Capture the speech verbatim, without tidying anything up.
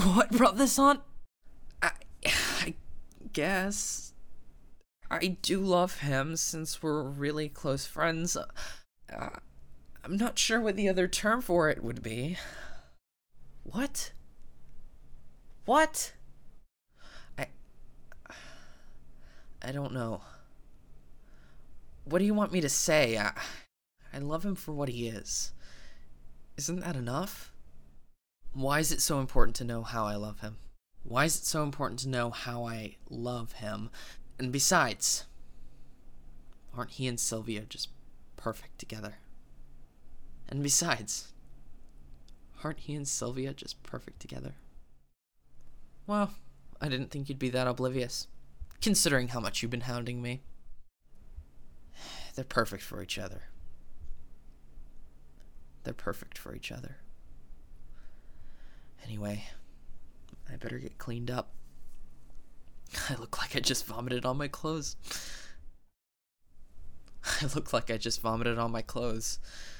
What brought this on? I, I guess I do love him since we're really close friends. Uh, I'm not sure what the other term for it would be. What? What? I... I don't know. What do you want me to say? I, I love him for what he is. Isn't that enough? Why is it so important to know how I love him? Why is it so important to know how I love him? And besides, aren't he and Sylvia just perfect together? And besides, aren't he and Sylvia just perfect together? Well, I didn't think you'd be that oblivious, considering how much you've been hounding me. They're perfect for each other. They're perfect for each other. Anyway, I better get cleaned up. I look like I just vomited on my clothes. I look like I just vomited on my clothes.